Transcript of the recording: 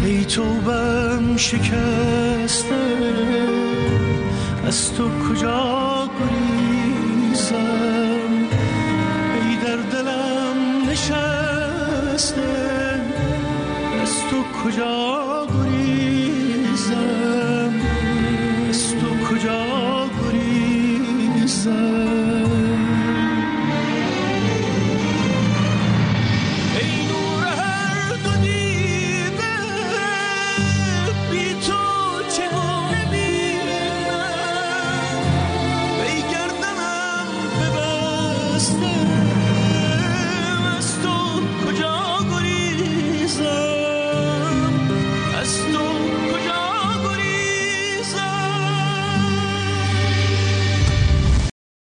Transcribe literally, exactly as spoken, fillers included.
ای توبم شکسته، از تو کجا گریزم؟ ای در دلم نشسته، از تو کجا گریزم؟ از تو کجا گریزم؟ Stay.